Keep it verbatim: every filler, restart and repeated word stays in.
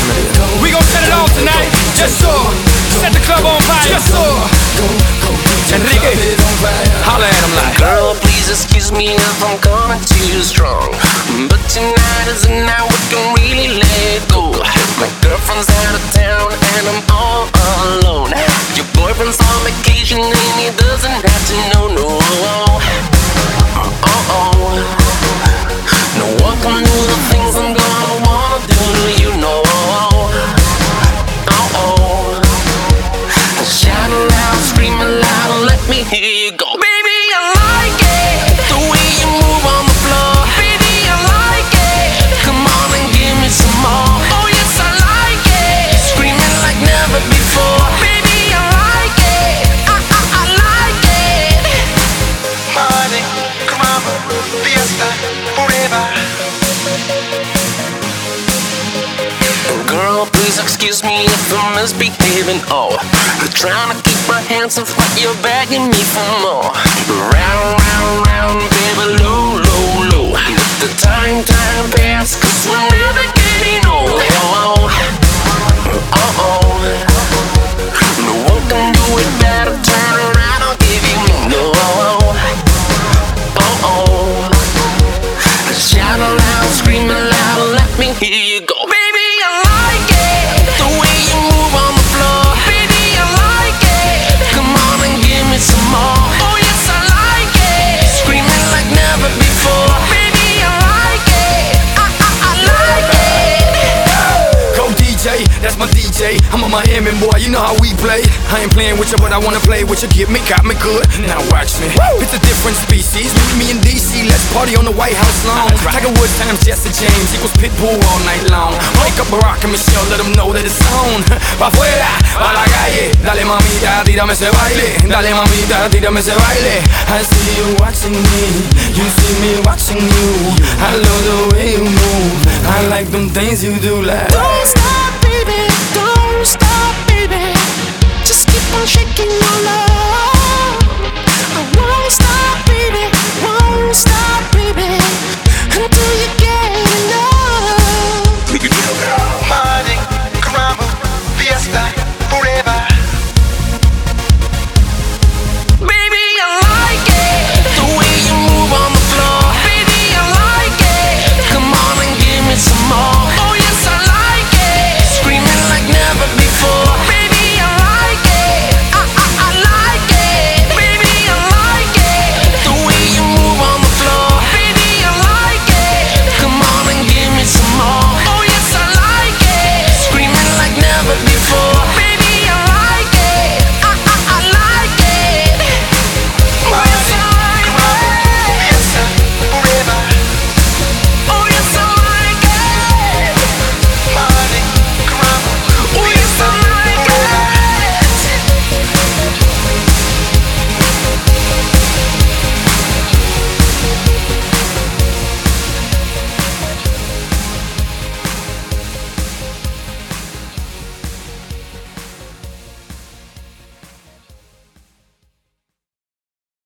We gon' set it off tonight. Yes, sir. Set the club on fire. Yes, sir. Enrique, holla at him like, girl, please excuse me if I'm coming too strong, but tonight is the night we can really let go. My girlfriend's out of town and I'm all alone. Your boyfriend's on vacation and he doesn't have to know, no. Uh-oh. No one can do the things I'm gonna wanna do to you, no. Uh-oh. Shout aloud, scream aloud, let me hear you go. Baby, I like it, the way you move on the floor. Baby, I like it, come on and give me some more. Oh yes, I like it, screaming like never before. Baby, I like it, I, I, I like it. Money, come on, fiesta, forever. Girl, please excuse me if I'm misbehaving. Oh, I'm trying to keep my hands off, but you're begging me for more. Round, round, round, baby, low, low, low. Let the time, time pass, cause we're never getting old. Oh, oh, oh. No one can do it better. Turn around, I'll give you more. No, oh, oh. Shout aloud, scream aloud, let me hear you go. Baby, I like it, the way you move on the floor. Baby, I like it, come on and give me some more. Oh yes, I like it, screaming like never before. Baby, I like it, I, I, I like it. go D J, that's my D J. I'm a Miami boy, you know how we play. I ain't playing with you, but I wanna play with you. Get me, got me good, now watch me. Woo! It's a different species, meet me in D C. Let's party on the White House lawn. Tiger Woods times Jesse James equals Pitbull all night long. Wake up Barack and Michelle, let them know that it's on. Pa' afuera, pa' la calle. Dale mamita, tírame ese baile. Dale mamita, tírame ese baile. I see you watching me, you see me watching you. I love the way you move, I like them things you do like. Don't stop, baby, don't stop, baby. Just keep on shaking your love.